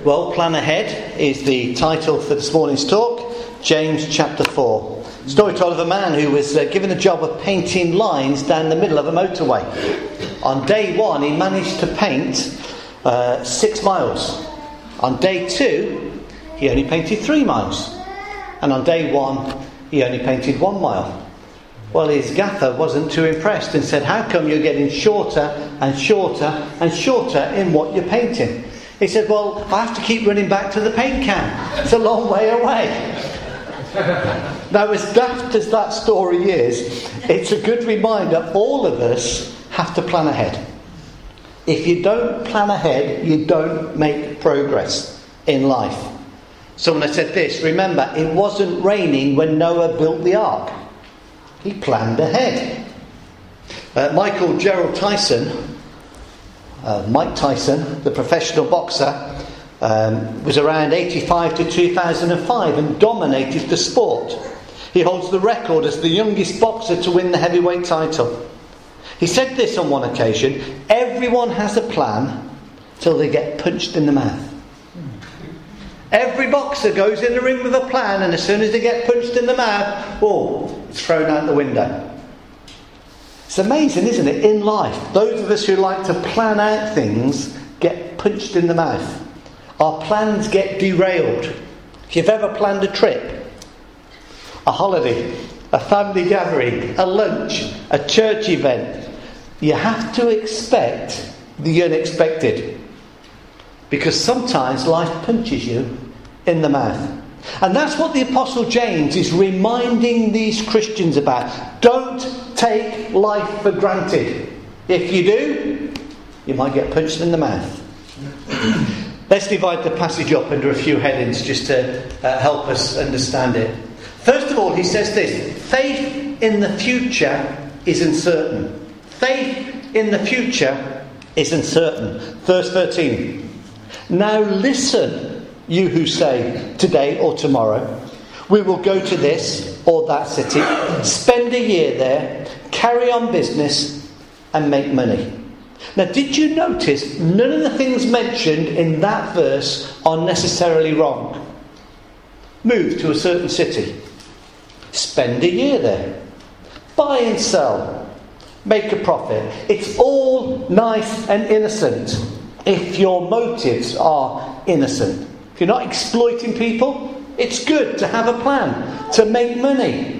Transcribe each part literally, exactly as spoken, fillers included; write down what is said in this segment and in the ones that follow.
Well, plan ahead is the title for this morning's talk. James chapter four. Story told of a man who was uh, given the job of painting lines down the middle of a motorway. On day one, he managed to paint uh, six miles. On day two, he only painted three miles. And on day one, he only painted one mile. Well, his gaffer wasn't too impressed and said, "How come you're getting shorter and shorter and shorter in what you're painting?" He said, "Well, I have to keep running back to the paint can. It's a long way away." Now, as daft as that story is, it's a good reminder all of us have to plan ahead. If you don't plan ahead, you don't make progress in life. Someone has said this: remember, it wasn't raining when Noah built the ark. He planned ahead. Uh, Michael Gerald Tyson, uh, Mike Tyson, the professional boxer, um, was around eighty-five to two thousand five and dominated the sport. He holds the record as the youngest boxer to win the heavyweight title. He said this on one occasion: "Everyone has a plan till they get punched in the mouth." Every boxer goes in the ring with a plan, and as soon as they get punched in the mouth, oh, it's thrown out the window. It's amazing, isn't it? In life, those of us who like to plan out things get punched in the mouth. Our plans get derailed. If you've ever planned a trip, a holiday, a family gathering, a lunch, a church event, you have to expect the unexpected. Because sometimes life punches you in the mouth. And that's what the Apostle James is reminding these Christians about. Don't take life for granted. If you do, you might get punched in the mouth. Let's divide the passage up into a few headings just to uh, help us understand it. First of all, he says this: faith in the future is uncertain. Faith in the future is uncertain. Verse thirteen. "Now listen, you who say, today or tomorrow, we will go to this or that city, spend a year there, carry on business and make money." Now, did you notice none of the things mentioned in that verse are necessarily wrong? Move to a certain city, spend a year there, buy and sell, make a profit. It's all nice and innocent if your motives are innocent. If you're not exploiting people, it's good to have a plan to make money.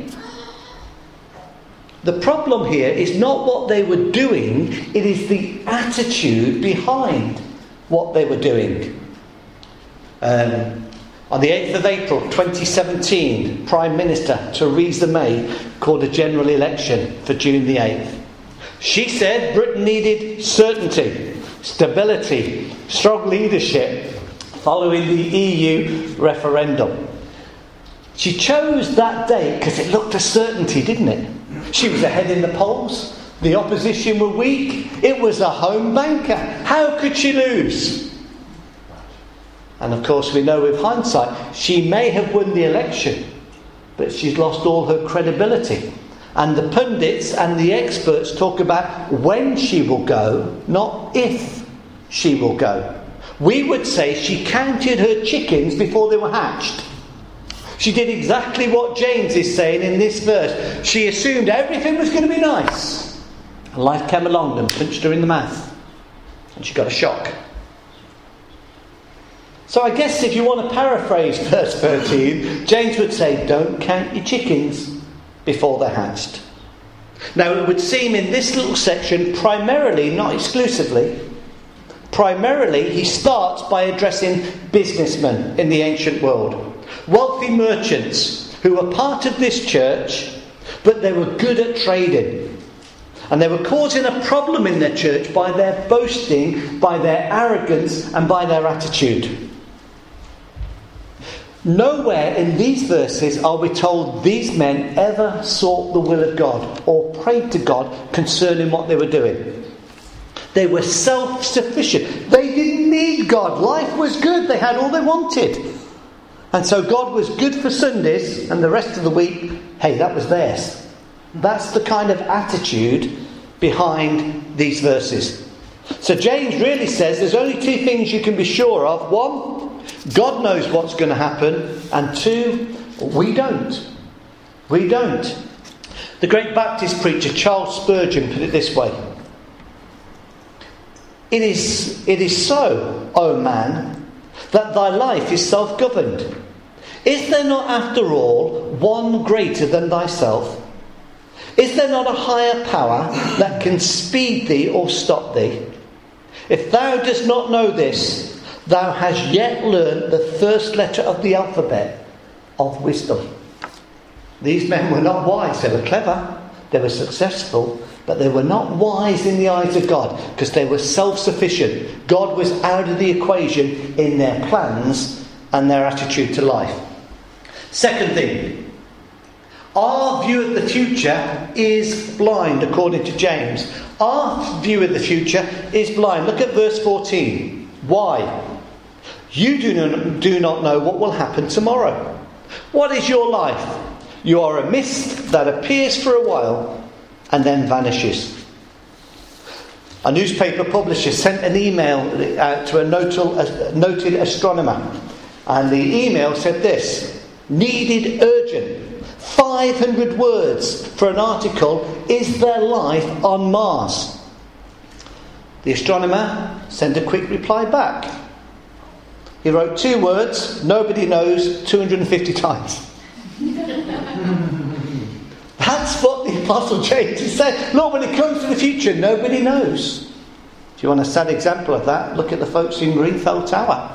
The problem here is not what they were doing, it is the attitude behind what they were doing. Um, on the eighth of April twenty seventeen, Prime Minister Theresa May called a general election for June the eighth. She said Britain needed certainty, stability, strong leadership following the E U referendum. She chose that date because it looked a certainty, didn't it? She was ahead in the polls. The opposition were weak. It was a home banker. How could she lose? And of course, we know with hindsight, she may have won the election, but she's lost all her credibility. And the pundits and the experts talk about when she will go, not if she will go. We would say she counted her chickens before they were hatched. She did exactly what James is saying in this verse. She assumed everything was going to be nice. And life came along and punched her in the mouth. And she got a shock. So I guess if you want to paraphrase verse thirteen, James would say, don't count your chickens before they're hatched. Now, it would seem in this little section, primarily, not exclusively, primarily he starts by addressing businessmen in the ancient world. Wealthy merchants who were part of this church, but they were good at trading. And they were causing a problem in their church by their boasting, by their arrogance, and by their attitude. Nowhere in these verses are we told these men ever sought the will of God or prayed to God concerning what they were doing. They were self-sufficient. They didn't need God. Life was good. They had all they wanted. And so God was good for Sundays, and the rest of the week, hey, that was theirs. That's the kind of attitude behind these verses. So James really says there's only two things you can be sure of. One, God knows what's going to happen, and two, we don't. We don't. The great Baptist preacher Charles Spurgeon put it this way. It is, it is so, O man, that thy life is self-governed. Is there not, after all, one greater than thyself? Is there not a higher power that can speed thee or stop thee? If thou dost not know this, thou hast yet learned the first letter of the alphabet of wisdom. These men were not wise. They were clever. They were successful. But they were not wise in the eyes of God because they were self-sufficient. God was out of the equation in their plans and their attitude to life. Second thing, our view of the future is blind, according to James. Our view of the future is blind. Look at verse fourteen. Why? You do not, do not know what will happen tomorrow. What is your life? You are a mist that appears for a while and then vanishes. A newspaper publisher sent an email out to a noted astronomer. And the email said this: needed urgent. five hundred words for an article, Is There Life on Mars? The astronomer sent a quick reply back. He wrote two words, nobody knows, two hundred fifty times. That's what the Apostle James is saying. Look, when it comes to the future, nobody knows. If you want a sad example of that, look at the folks in Grenfell Tower.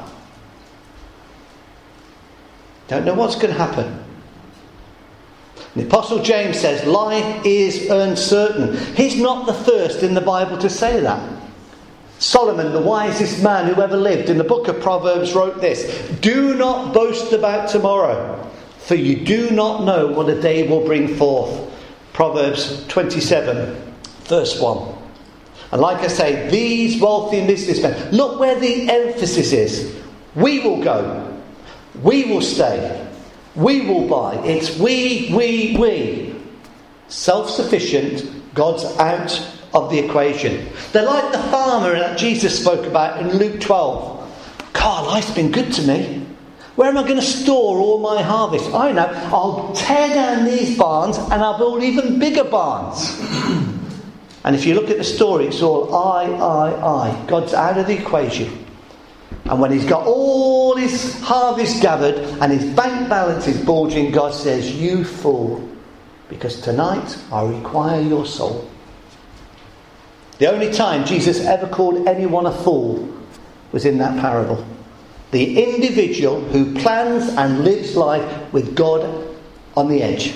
Don't know what's going to happen. The Apostle James says life is uncertain. He's not the first in the Bible to say that. Solomon, the wisest man who ever lived, in the book of Proverbs wrote this: do not boast about tomorrow, for you do not know what a day will bring forth. Proverbs twenty-seven, verse one. And like I say, these wealthy businessmen, look where the emphasis is. We will go. We will stay. We will buy. It's we, we, we. Self-sufficient. God's out of the equation. They're like the farmer that Jesus spoke about in Luke twelve. God, life's been good to me. Where am I going to store all my harvest? I know. I'll tear down these barns and I'll build even bigger barns. And if you look at the story, it's all I, I, I. God's out of the equation. And when he's got all his harvest gathered and his bank balance is bulging, God says, you fool, because tonight I require your soul. The only time Jesus ever called anyone a fool was in that parable. The individual who plans and lives life with God on the edge.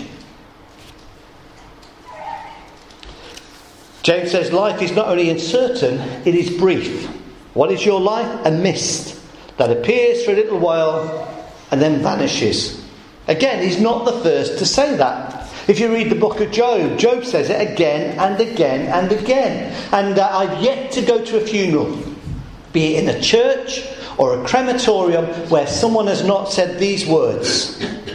James says life is not only uncertain, it is brief. What is your life? A mist that appears for a little while and then vanishes. Again, he's not the first to say that. If you read the book of Job, Job says it again and again and again. And uh, I've yet to go to a funeral, be it in a church or a crematorium, where someone has not said these words: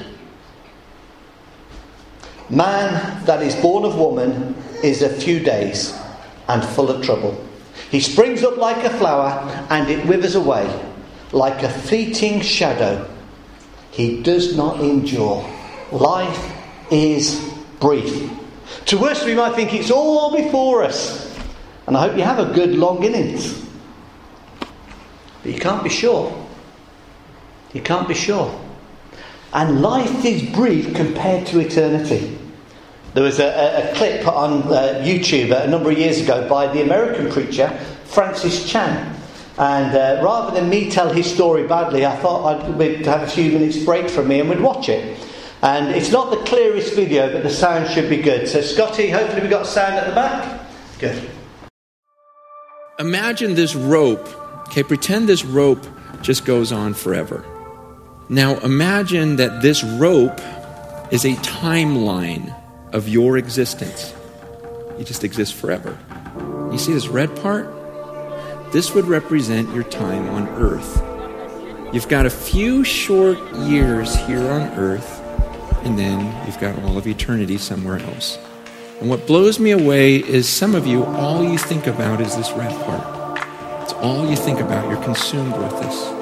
man that is born of woman is a few days and full of trouble. He springs up like a flower and it withers away like a fleeting shadow. He does not endure. Life is brief. To us, we might think it's all before us, and I hope you have a good long innings. But you can't be sure. You can't be sure. And life is brief compared to eternity. There was a, a, a clip put on uh, YouTube a number of years ago by the American preacher Francis Chan. And uh, rather than me tell his story badly, I thought I'd we'd have a few minutes break from me and we'd watch it. And it's not the clearest video, but the sound should be good. So Scotty, hopefully we've got sound at the back. Good. Imagine this rope. Okay, pretend this rope just goes on forever. Now imagine that this rope is a timeline of your existence. You just exist forever. You see this red part? This would represent your time on earth. You've got a few short years here on earth, and then you've got all of eternity somewhere else. And what blows me away is some of you, all you think about is this red part. It's all you think about. You're consumed with this.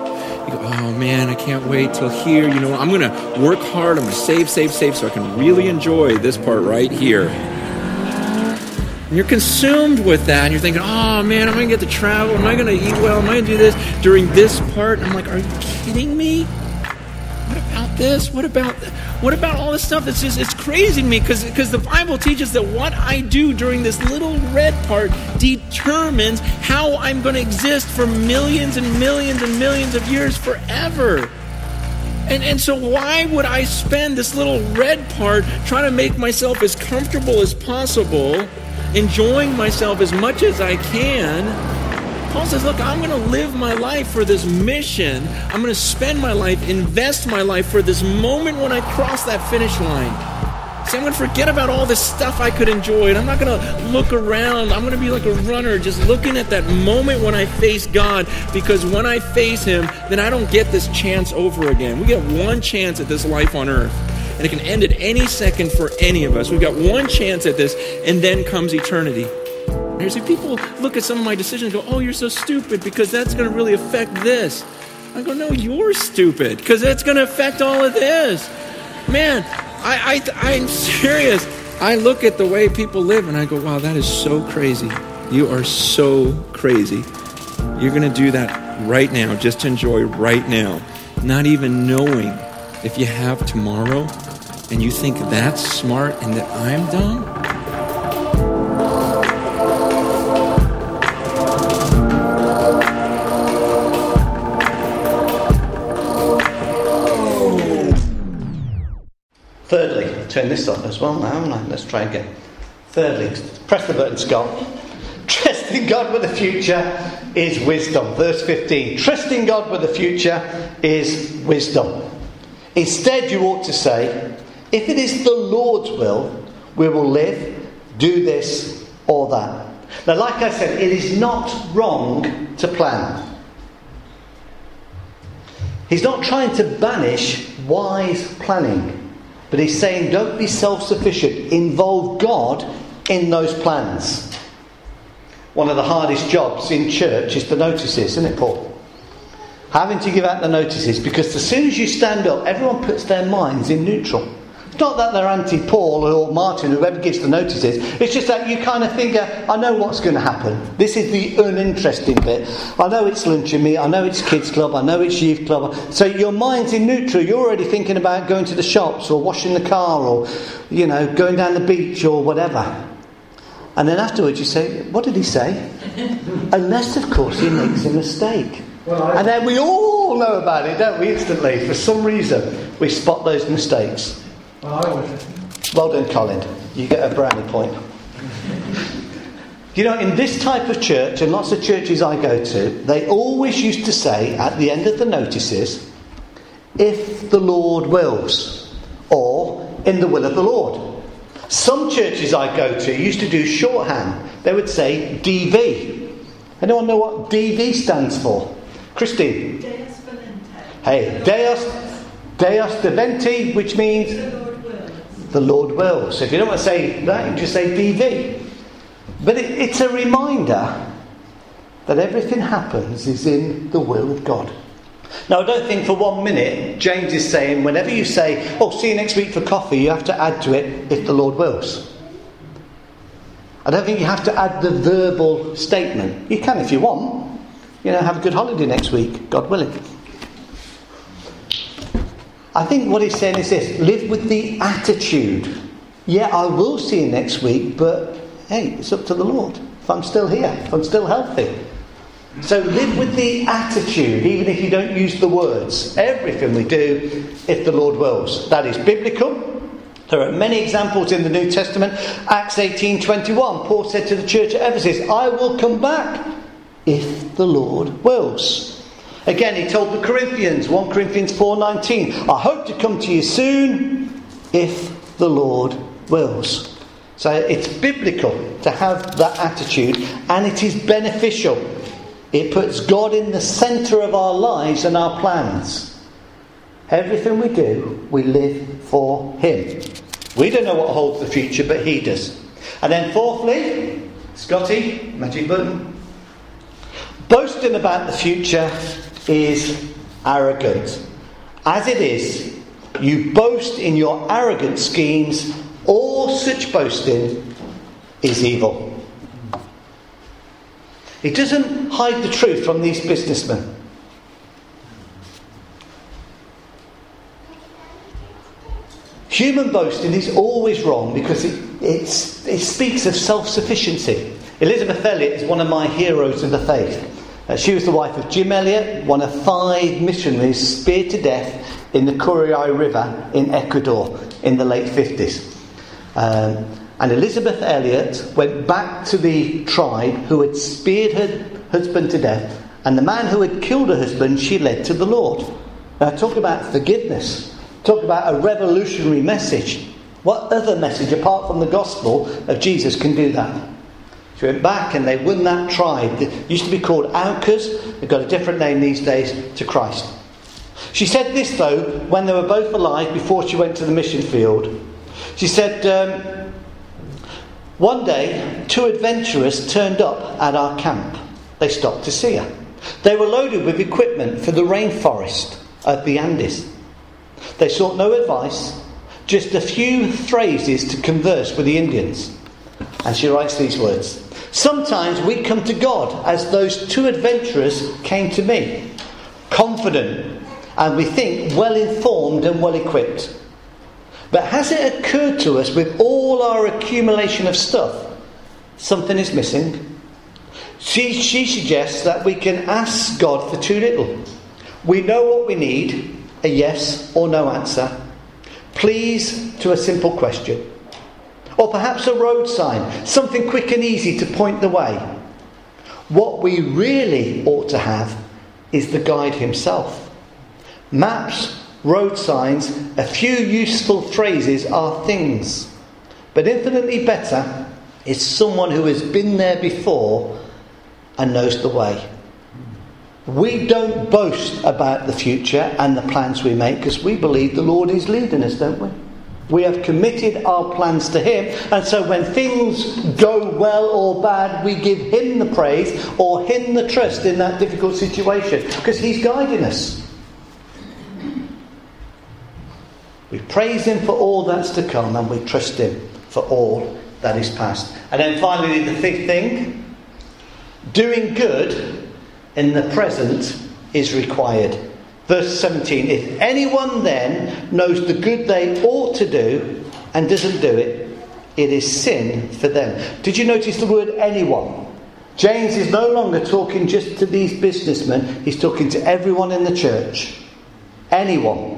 You go, oh man, I can't wait till here. You know, I'm going to work hard. I'm going to save, save, save so I can really enjoy this part right here. And you're consumed with that. And you're thinking, oh man, am I going to get to travel? Am I going to eat well? Am I going to do this during this part? And I'm like, are you kidding me? What about this? What about what about all this stuff? That's just, it's crazy to me because because the Bible teaches that what I do during this little red part determines how I'm going to exist for millions and millions and millions of years forever. And and so why would I spend this little red part trying to make myself as comfortable as possible, enjoying myself as much as I can? Paul says, look, I'm going to live my life for this mission. I'm going to spend my life, invest my life for this moment when I cross that finish line. See, I'm going to forget about all this stuff I could enjoy. And I'm not going to look around. I'm going to be like a runner just looking at that moment when I face God. Because when I face Him, then I don't get this chance over again. We get one chance at this life on earth. And it can end at any second for any of us. We've got one chance at this, and then comes eternity. And see, people look at some of my decisions and go, oh, you're so stupid because that's going to really affect this. I go, no, you're stupid because that's going to affect all of this. Man, I, I, I'm serious. I look at the way people live and I go, wow, that is so crazy. You are so crazy. You're going to do that right now, just to enjoy right now, not even knowing if you have tomorrow, and you think that's smart and that I'm dumb. Thirdly, turn this on as well now, haven't I? Let's try again. Thirdly, press the button, Scott. Trusting God with the future is wisdom. Verse fifteen. Trusting God with the future is wisdom. Instead, you ought to say, if it is the Lord's will, we will live, do this or that. Now, like I said, it is not wrong to plan. He's not trying to banish wise planning. But he's saying, don't be self-sufficient. Involve God in those plans. One of the hardest jobs in church is the notices, isn't it, Paul? Having to give out the notices, because as soon as you stand up, everyone puts their minds in neutral. It's not that they're anti-Paul or Martin, whoever gives the notices. It's just that you kind of think, I know what's going to happen. This is the uninteresting bit. I know it's lunch and meat. I know it's kids club. I know it's youth club. So your mind's in neutral. You're already thinking about going to the shops or washing the car or, you know, going down the beach or whatever. And then afterwards you say, what did he say? Unless, of course, he makes a mistake. Well, and then we all know about it, don't we, instantly? For some reason, we spot those mistakes. Well done, Colin. You get a brownie point. You know, in this type of church, and lots of churches I go to, they always used to say at the end of the notices, if the Lord wills, or in the will of the Lord. Some churches I go to used to do shorthand. They would say D V. Anyone know what D V stands for? Christine? Deus Volente. Hey, Deus, Deus Deventi, which means the Lord wills. So if you don't want to say that, you just say D V. But it, it's a reminder that everything happens is in the will of God. Now, I don't think for one minute James is saying whenever you say, oh, see you next week for coffee, you have to add to it, if the Lord wills. I don't think you have to add the verbal statement. You can if you want. You know, have a good holiday next week, God willing. I think what he's saying is this: live with the attitude. Yeah, I will see you next week, but hey, it's up to the Lord. If I'm still here, if I'm still healthy. So live with the attitude, even if you don't use the words. Everything we do, if the Lord wills. That is biblical. There are many examples in the New Testament. Acts eighteen twenty-one, Paul said to the church at Ephesus, I will come back if the Lord wills. Again, he told the Corinthians, First Corinthians four nineteen, I hope to come to you soon if the Lord wills. So it's biblical to have that attitude, and it is beneficial. It puts God in the centre of our lives and our plans. Everything we do, we live for Him. We don't know what holds the future, but He does. And then fourthly, Scotty, magic button. Boasting about the future is arrogant. As it is, you boast in your arrogant schemes. All such boasting is evil. He doesn't hide the truth from these businessmen. Human boasting is always wrong because it, it's, it speaks of self-sufficiency. Elizabeth Elliot is one of my heroes of the faith. Uh, she was the wife of Jim Elliot, one of five missionaries speared to death in the Curaray River in Ecuador in the late fifties. Um, and Elizabeth Elliot went back to the tribe who had speared her husband to death, and the man who had killed her husband she led to the Lord. Now talk about forgiveness. Talk about a revolutionary message. What other message apart from the gospel of Jesus can do that? She went back and they won that tribe. It used to be called Aucas. They've got a different name these days, to Christ. She said this though, when they were both alive, before she went to the mission field. She said, um, one day, two adventurers turned up at our camp. They stopped to see her. They were loaded with equipment for the rainforest of the Andes. They sought no advice, just a few phrases to converse with the Indians. And she writes these words. Sometimes we come to God as those two adventurers came to me, confident and we think well informed and well equipped. But has it occurred to us, with all our accumulation of stuff, something is missing? She, she suggests that we can ask God for too little. We know what we need, a yes or no answer. Please to a simple question. Or perhaps a road sign, something quick and easy to point the way. What we really ought to have is the guide himself. Maps, road signs, a few useful phrases are things. But infinitely better is someone who has been there before and knows the way. We don't boast about the future and the plans we make because we believe the Lord is leading us, don't we? We have committed our plans to him, and so when things go well or bad, we give him the praise or him the trust in that difficult situation because he's guiding us. We praise him for all that's to come and we trust him for all that is past. And then finally, the fifth thing, doing good in the present is required. Verse seventeen, if anyone then knows the good they ought to do and doesn't do it, it is sin for them. Did you notice the word anyone? James is no longer talking just to these businessmen, he's talking to everyone in the church. Anyone.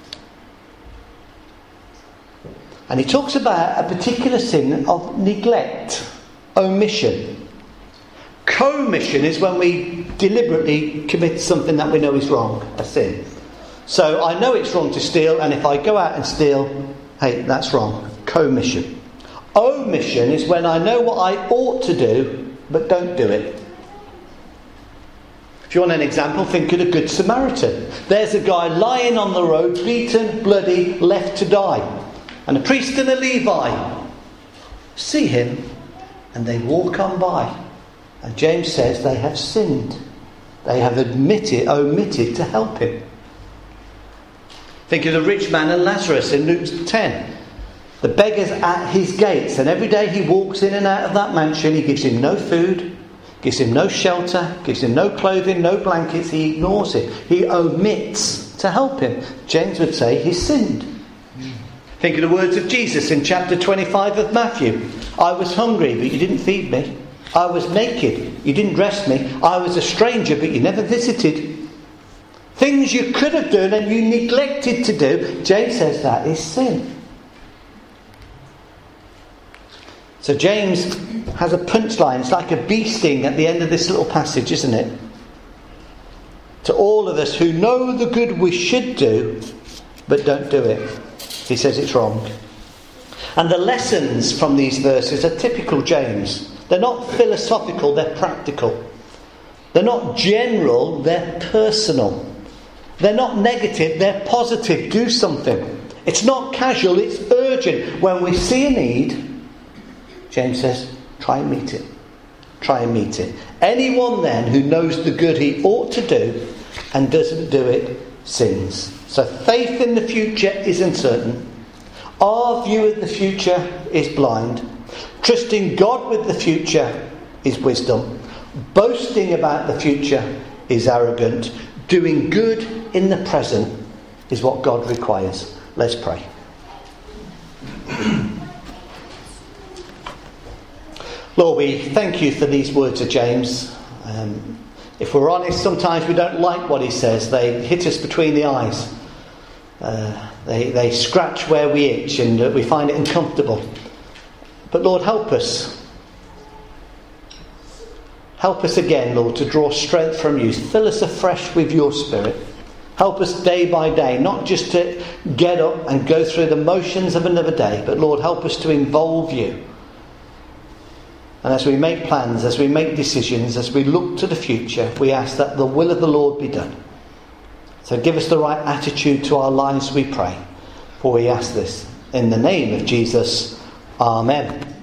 And he talks about a particular sin of neglect, omission. Commission is when we deliberately commit something that we know is wrong, a sin. So I know it's wrong to steal, and if I go out and steal, hey, that's wrong. Commission. Omission is when I know what I ought to do, but don't do it. If you want an example, think of the Good Samaritan. There's a guy lying on the road, beaten, bloody, left to die. And a priest and a Levi see him, and they walk on by. And James says they have sinned. They have admitted, omitted to help him. Think of the rich man and Lazarus in Luke ten. The beggar's at his gates, and every day he walks in and out of that mansion. He gives him no food, gives him no shelter, gives him no clothing, no blankets. He ignores it. He omits to help him. James would say he's sinned. Think of the words of Jesus in chapter twenty-five of Matthew. I was hungry, but you didn't feed me. I was naked, you didn't dress me. I was a stranger, but you never visited. Things you could have done and you neglected to do. James says that is sin. So James has a punchline. It's like a bee sting at the end of this little passage, isn't it? To all of us who know the good we should do, but don't do it. He says it's wrong. And the lessons from these verses are typical James. They're not philosophical, they're practical. They're not general, they're personal. They're not negative, they're positive. Do something. It's not casual, it's urgent. When we see a need, James says, try and meet it. Try and meet it. Anyone then who knows the good he ought to do and doesn't do it sins. So faith in the future is uncertain. Our view of the future is blind. Trusting God with the future is wisdom. Boasting about the future is arrogant. Doing good in the present is what God requires. Let's pray. Lord, we thank you for these words of James. Um, if we're honest, sometimes we don't like what he says. They hit us between the eyes. Uh, they, they scratch where we itch, and uh, we find it uncomfortable. But Lord, help us. Help us again, Lord, to draw strength from you. Fill us afresh with your Spirit. Help us day by day, not just to get up and go through the motions of another day, but Lord, help us to involve you. And as we make plans, as we make decisions, as we look to the future, we ask that the will of the Lord be done. So give us the right attitude to our lives, we pray. For we ask this in the name of Jesus. Amen.